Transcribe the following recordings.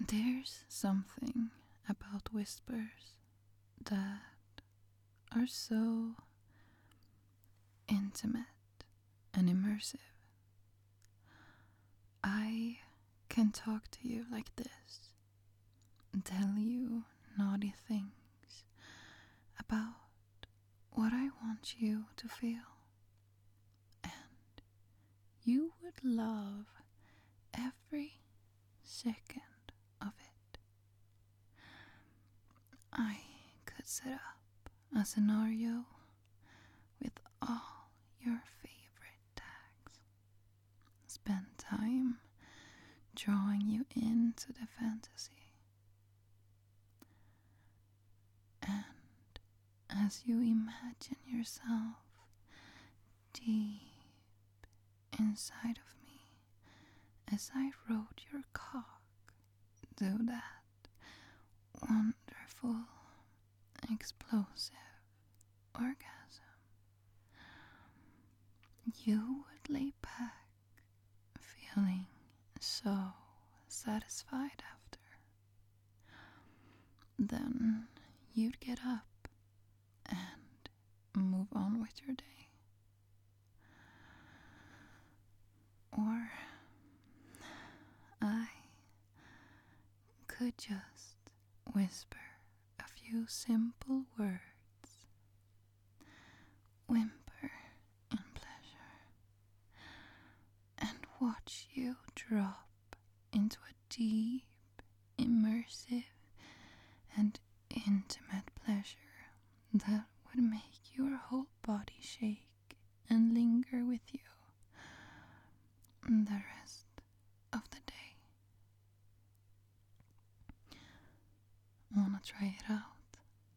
There's something about whispers that are so intimate and immersive. I can talk to you like this and tell you naughty things about what I want you to feel, and you would love every second of it. I could set up a scenario with all your favorite tags, spend time drawing you into the fantasy, and as you imagine yourself deep inside of me, as I rode your cock, do that wonderful, explosive orgasm, you would lay back feeling so satisfied after. Then you'd get up and move on with your day. Or I could just whisper a few simple words, whimper in pleasure, and watch you drop into a deep, immersive, and intimate pleasure that would make your whole body shake and linger with you the rest of the day. Wanna try it out?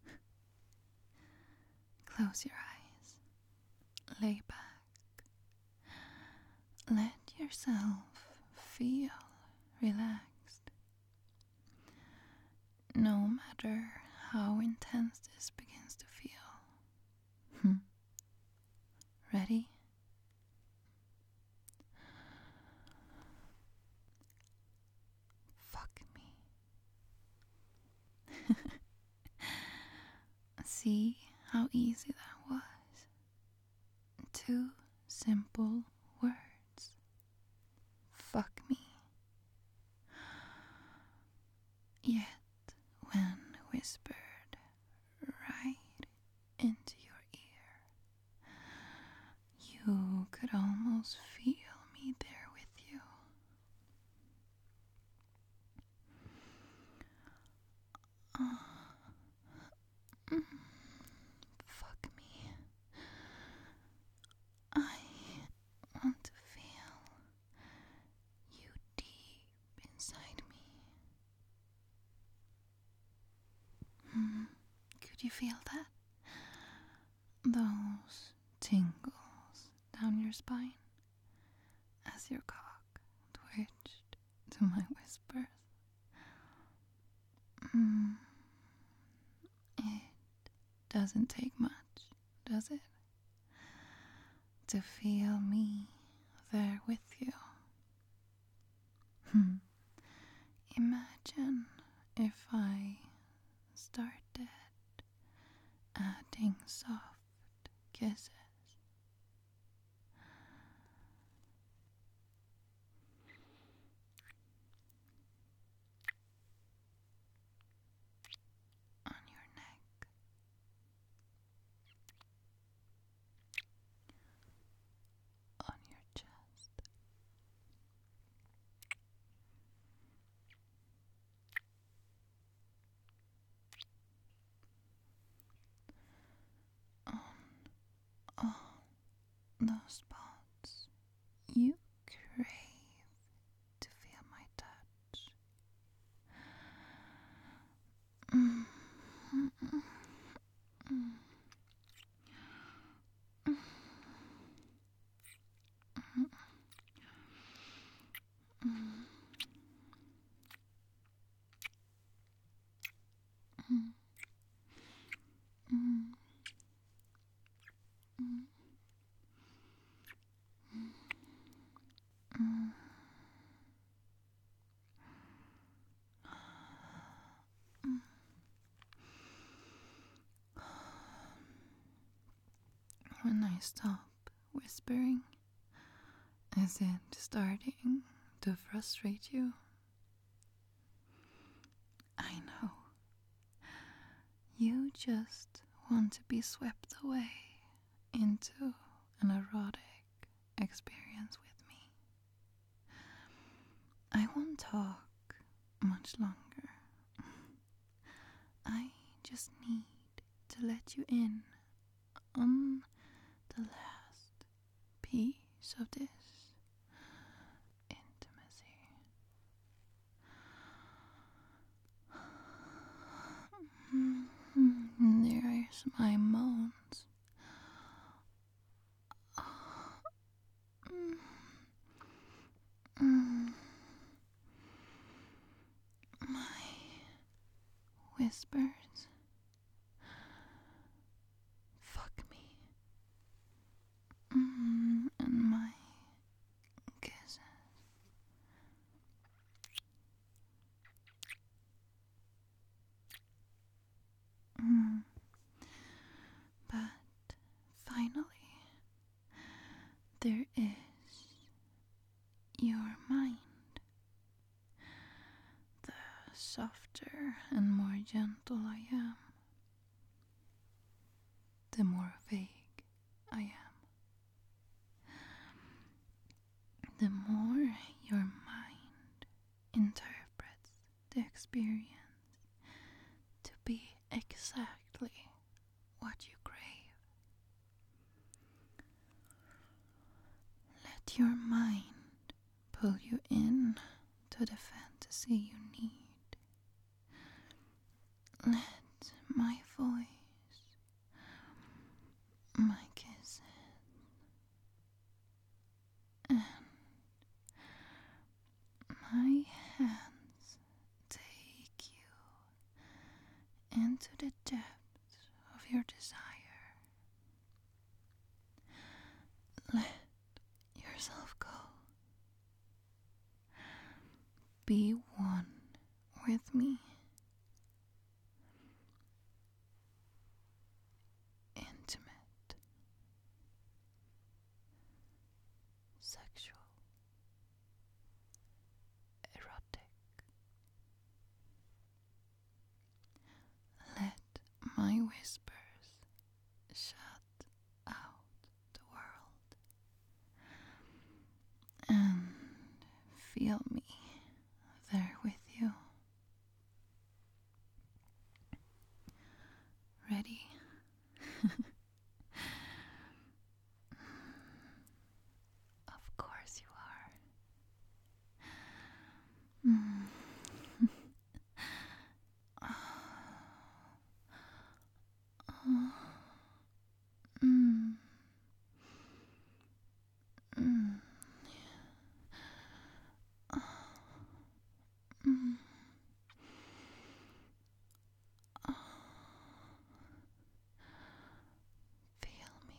Close your eyes, lay back, let yourself feel relaxed. No matter how intense this begins to feel. Ready? Fuck me. See how easy that was? 2 simple words. Fuck me. Yet, when whispered right into your ear, you could almost feel me there with you. Fuck me. I want to feel you deep inside me. Could you feel that? Those tingles down your spine as your cock twitched to my whispers. It doesn't take much, does it? To feel me there with you. Imagine if I started adding soft kisses. On your neck, on your chest, on all those spots you crave to feel my touch. I stop whispering? Is it starting to frustrate you? I know. You just want to be swept away into an erotic experience with me. I won't talk much longer. I just need to let you in on the last piece of this intimacy. There's my moans. My whispers. Fuck me. And my kisses. But finally, there is your mind. The softer and more gentle I am, the more vague I am. The more your mind interprets the experience to be exactly what you crave. Let your mind pull you in to the fantasy you need. Let my voice, my kisses, and my hands take you into the depths of your desire. Let yourself go. Be one with me. Intimate, sexual, erotic. Let my whispers shut out the world and feel me there with you. Ready? Of course you are. Feel me.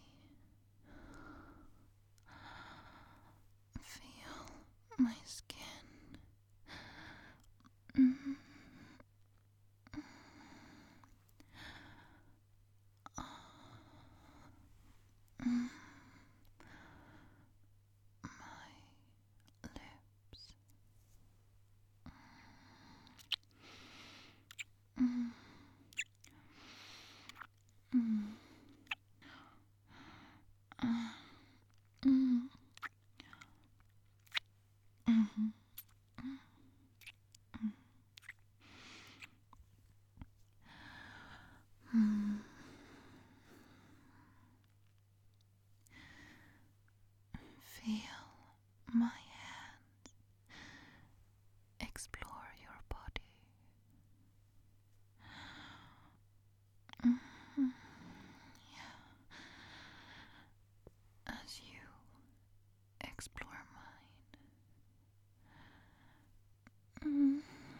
Feel my skin. My lips. Feel my hands explore your body. As you explore mine.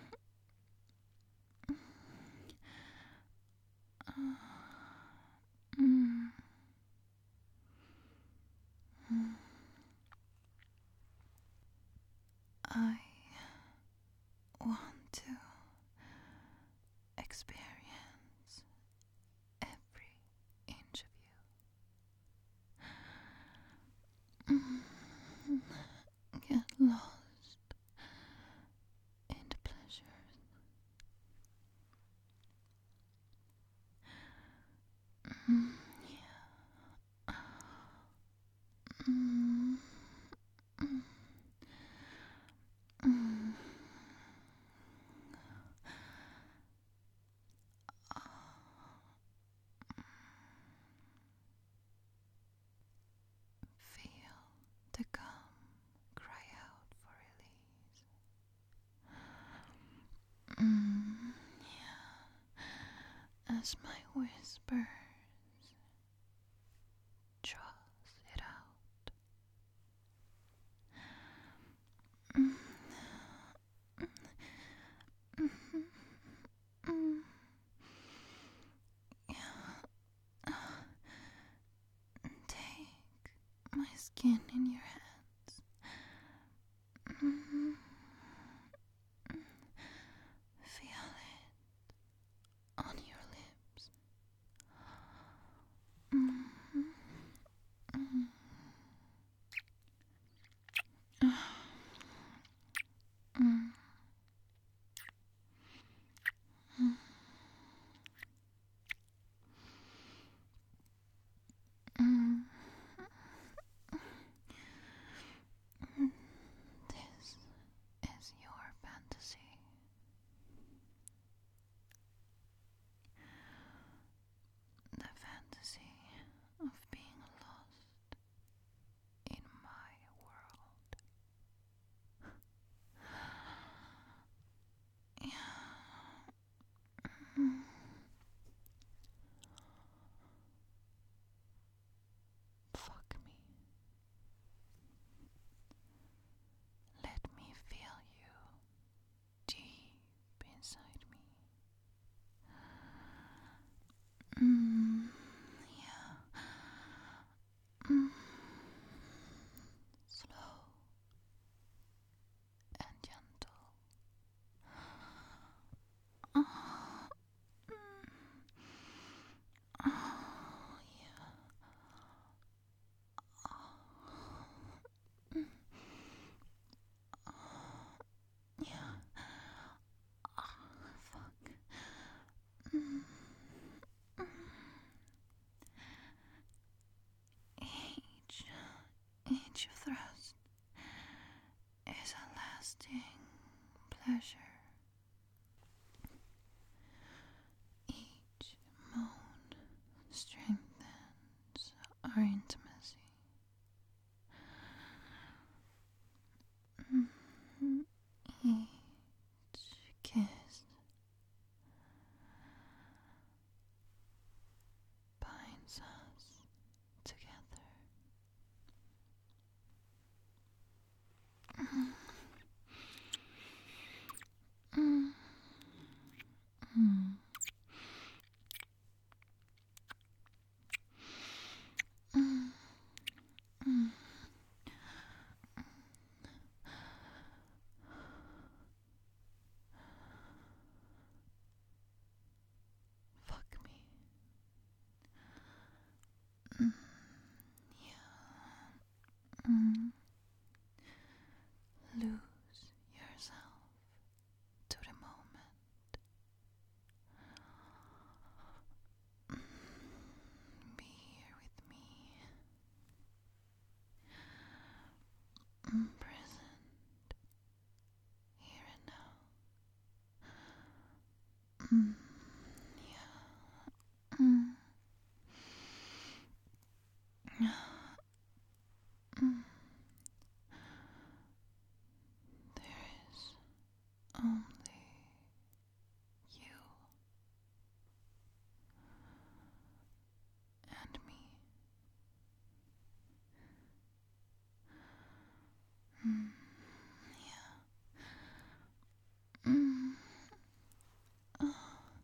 I want to experience every inch of you. Mm, yeah. Mm, mm, mm. Feel the gum cry out for release. Yeah. As my whisper draws it out. Mm, mm, mm, yeah. Take my skin in your hands. Mm, feel it on your lips. Mm, mm, mm, mm, mm. This is your fantasy. The fantasy of being lost in my world. Yeah. Mm. Fuck me. Let me feel you deep inside me. Yeah. Mm. Slow and gentle. Oh, oh yeah. Mm. Yeah. Fuck. Mm. Each, each thrust is a lasting pleasure. Each moan strengthens our intimacy. Each kiss binds us together. Mm, mm, mm, mm. Fuck me. Mm, yeah. Mm. Lose yourself to the moment. Be here with me, present here and now. Yeah. Mm. There is only you and me. Mm. Yeah. Mm. Oh.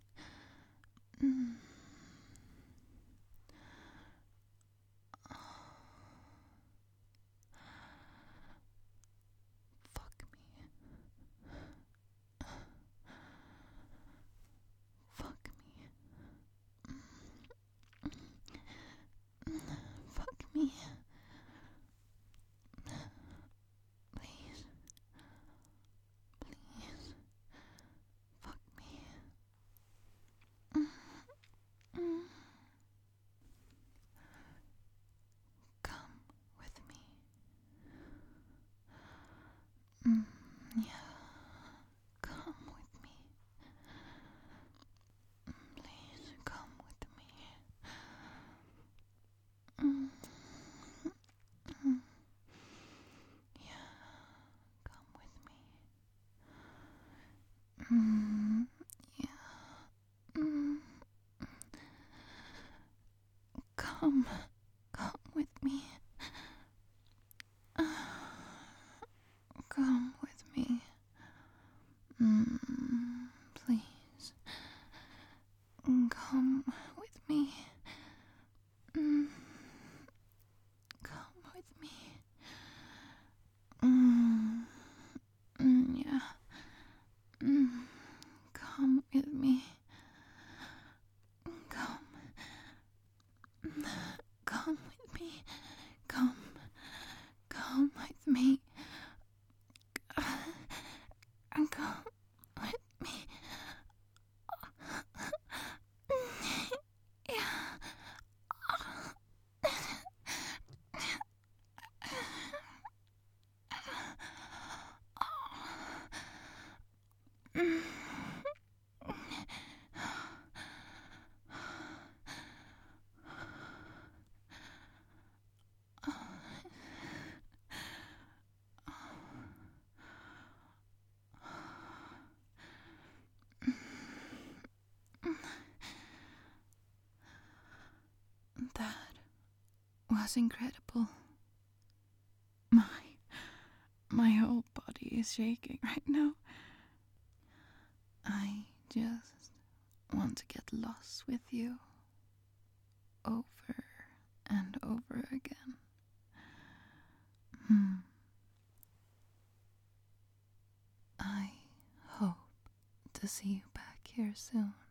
Come with me. Come with me. Yeah. Come with me. Come. Come with me. Come. Come with me. Come with me. Yeah. That was incredible. My whole body is shaking right now. I just want to get lost with you over and over again. I hope to see you back here soon.